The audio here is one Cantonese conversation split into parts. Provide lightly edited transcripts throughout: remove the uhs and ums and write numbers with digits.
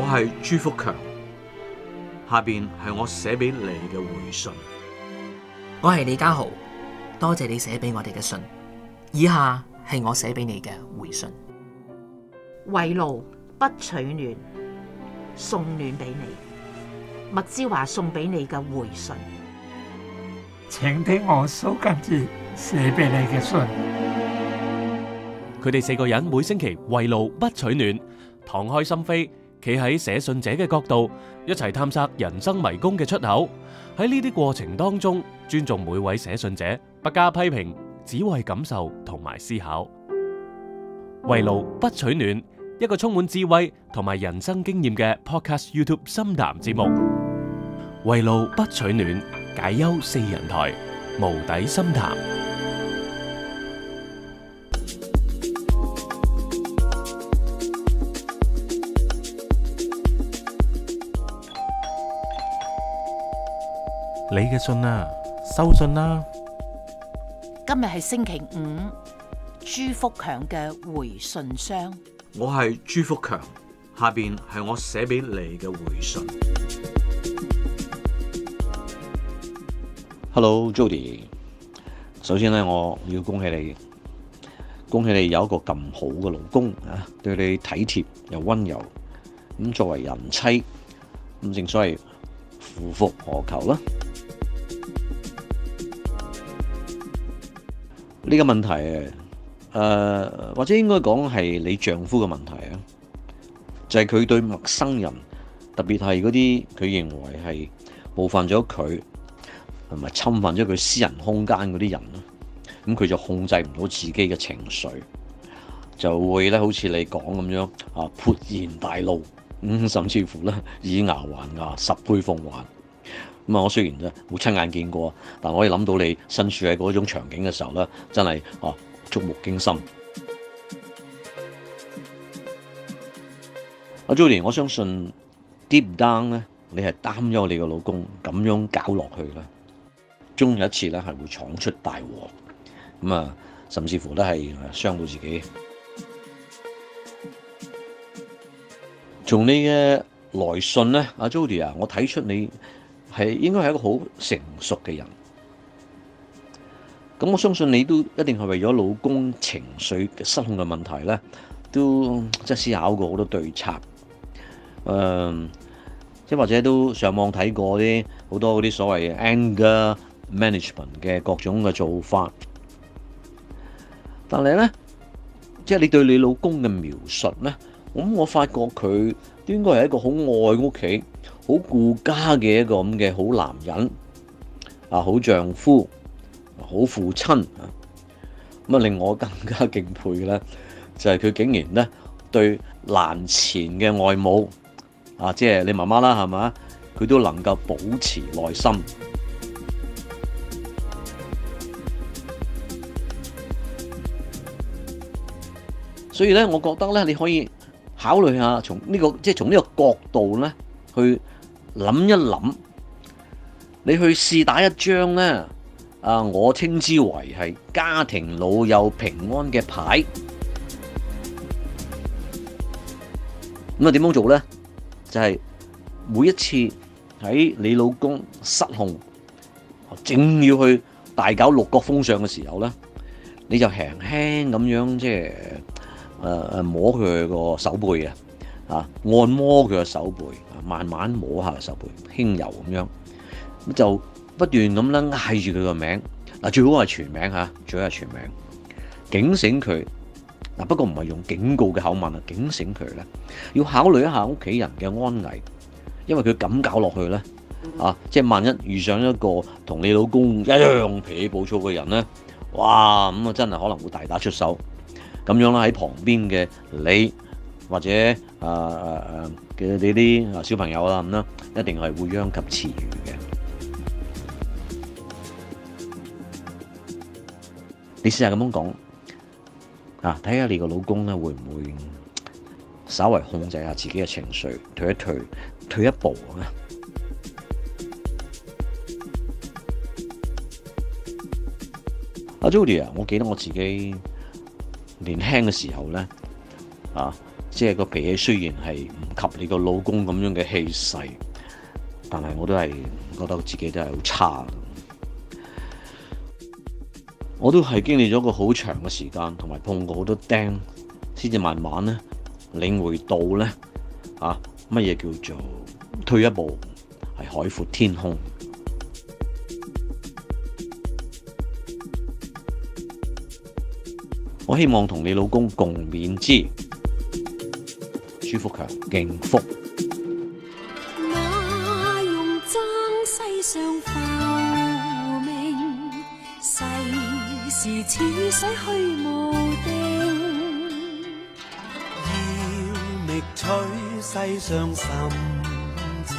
係朱福強，下邊係我寫俾你嘅回信。 我係李家豪，多謝你寫俾我哋嘅信。以下係我寫俾你嘅回信。 圍爐不取暖，送暖俾你。麥之華送俾你嘅回信。 請聽我蘇賡哲寫俾你嘅信。 佢哋4個人每星期圍爐不取暖，敞開心扉，企喺寫信者嘅角度，一齊探索人生迷宮嘅出口。喺呢啲過程當中，尊重每位寫信者，不加批評，只為感受同埋思考。圍爐不取暖，一個充滿智慧同埋人生經驗嘅 Podcast YouTube 深談節目。圍爐不取暖，解憂4人台，無底深談。 你嘅信啊，收信啦！ 今日係星期五，朱福強嘅回信箱。 我係朱福強，下邊係我寫俾你嘅回信。 Hello Jody， 首先咧我要恭喜你，恭喜你有一個咁好嘅老公啊，對你體貼又溫柔。咁作為人妻，咁正所謂夫復何求啦。呢個問題或者應該講係你丈夫嘅問題啊，就係佢對陌生人，特別係嗰啲佢認為係冒犯咗佢同埋侵犯咗佢私人空間嗰啲人啦，咁佢就控制唔到自己嘅情緒，就會咧好似你講咁樣啊，勃然大怒，甚至乎咧以牙還牙，10倍奉還。咁啊，我雖然咧冇親眼見過，但我可以諗到你身處喺嗰種場景嘅時候咧，真係觸目驚心。阿 Judy， 我相信 deep down 咧，你係擔憂你個老公咁樣搞落去咧，終有一次咧係會闖出大禍。咁啊，甚至乎都係傷到自己。從你嘅來信咧，阿 Judy 啊，我睇出你應該係一個好成熟嘅人。咁我相信你都一定係為咗老公情緒嘅失控嘅問題咧，都即係思考過好多對策。即或者都上網睇過啲好多嗰啲所謂 anger management 嘅各種嘅做法。但係咧，即係你對你老公嘅描述咧，我發覺佢都應該係一個好愛屋企、好顧家嘅一個咁嘅好男人啊，好丈夫、好父親啊。咁啊，令我更加敬佩嘅咧，就係佢竟然咧對欄前嘅外母啊，即係你媽媽啦，係嘛？佢都能夠保持耐心。所以咧，我覺得咧，你可以考慮下從呢個角度咧，去諗一諗，你去試打一張咧，我稱之為係家庭老幼平安嘅牌。咁啊，點樣做咧？就係每一次喺你老公失控，正要去大搞六國封相嘅時候咧，你就輕輕咁樣即係摸佢個手背啊，按摩佢個手背，慢慢摸下手背，輕柔咁樣，咁就不斷咁咧嗌住佢個名，最好係全名嚇，最好係全名，警醒佢。不過唔係用警告嘅口吻啊，警醒佢咧，要考慮一下屋企人嘅安危，因為佢咁搞落去咧，即係萬一遇上一個同你老公一樣脾氣暴躁嘅人咧，哇，咁啊真係可能會大打出手。咁樣啦，喺旁邊嘅你或者嘅你啲小朋友啦，咁啦，一定係會殃及池魚嘅。你試下咁樣講。睇下你個老公咧會唔會稍微控制下自己嘅情緒，退一步啊！阿 Judy 啊，我記得我自己年輕嘅時候咧， 即係個脾氣雖然係唔及你個老公咁樣嘅氣勢，但係我都係覺得自己都係好差。我都係經歷咗個好長嘅時間，同埋碰過好多釘，先至慢慢咧領會到咧乜嘢叫做退一步係海闊天空。我希望同你老公共勉之。朱福強，敬福。 那用爭世上浮名，世事似水虛無定。 要覓取世上深情，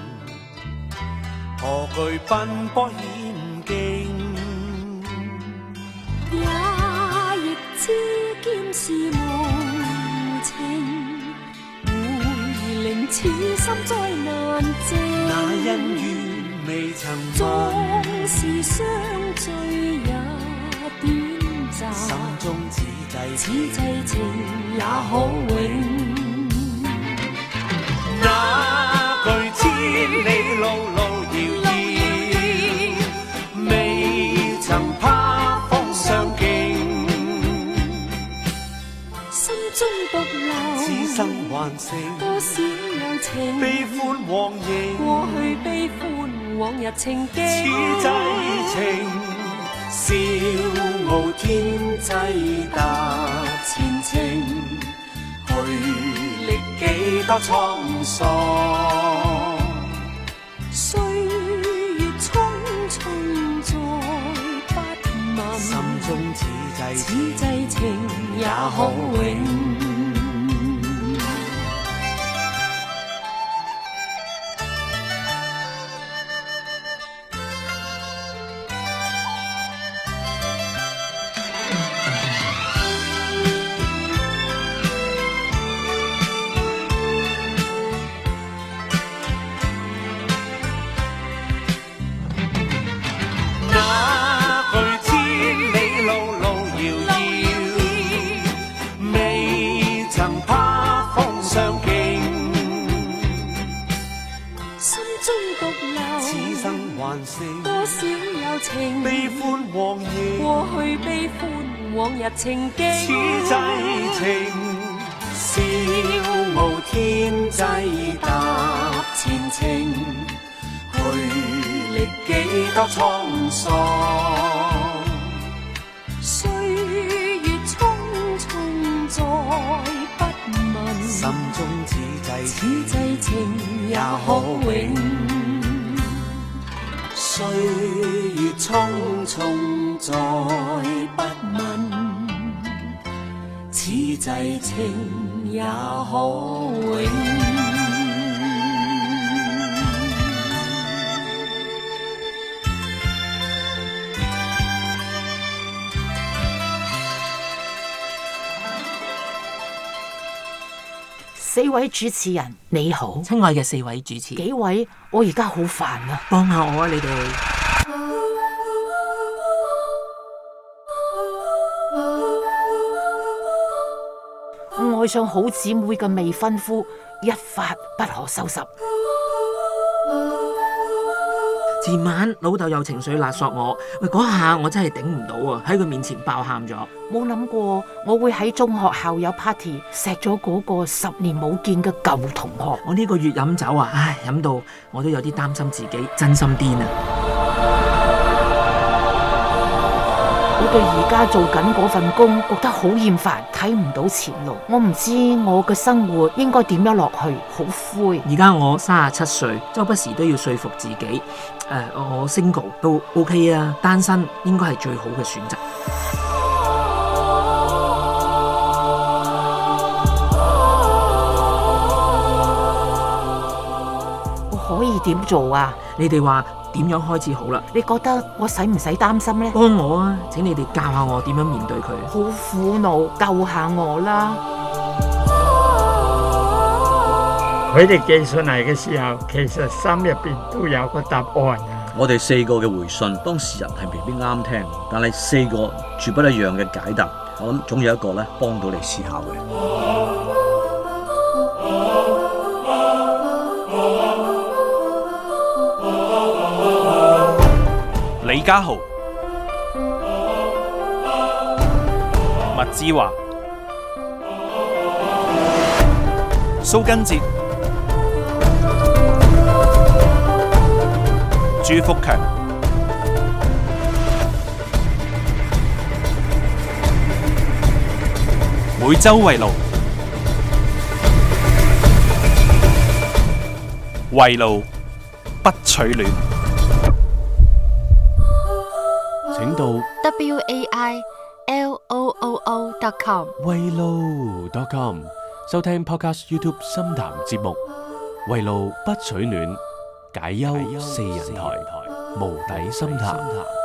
何懼奔波險境？ 也亦知劍是無情。此心再難靜， 那恩怨未曾縱是相聚也短暫， 心中此際情也可永。 那句千里路路遙遙，未曾怕風相競， 心中獨留此生還剩多少有情， 悲歡往迎， 過去悲歡往日情景， 此際情笑傲天際踏前程，去歷幾多滄桑， 歲月匆匆再不問， 心中此際情也可永。 多少有情， 悲歡往迎， 過去悲歡往日情景， 此際情笑傲天際踏前程，去歷幾多滄桑， 歲月匆匆再不問， 心中此際情也可永。 歲月匆匆再不問， 此際情也可永。 四位主持人你好， 親愛嘅四位主持， 幾位，我而家好煩啊， 幫下我啊！你哋愛上好姊妹嘅未婚夫，一發不可收拾。 前晚老豆有情緒勒索我，喂，嗰下我真係頂唔到啊！喺佢面前爆喊咗。 冇諗過我會喺中學校友 party 錫咗嗰個10年冇見嘅舊同學。 我呢個月飲酒啊，唉，飲到我都有啲擔心自己真心癲啊！ 我對而家做緊嗰份工覺得好厭煩，睇唔到前路。我唔知我嘅生活應該點樣落去，好灰。 而家我37歲，周不時都要說服自己，我 single 都 OK 啊，單身應該係最好嘅選擇。 我可以點做啊？ 你哋話點樣開始好啦？ 你覺得我使唔使擔心呢？ 幫我啊！請你哋教下我點樣面對佢。 好苦惱，救下我啦！ 佢哋寄信嚟嘅時候，其實心入邊都有個答案啊！ 我哋4個嘅回信，當事人係未必啱聽，但係4個絕不一樣嘅解答，我諗總有一個咧幫到你思考嘅。 家豪、麥之華、蘇根哲、朱福強。每周圍爐，圍爐不取暖。 請到 wailoo.com 圍爐.com收聽 Podcast YouTube 深談節目《圍爐不取暖》，解憂四人台，無底深談。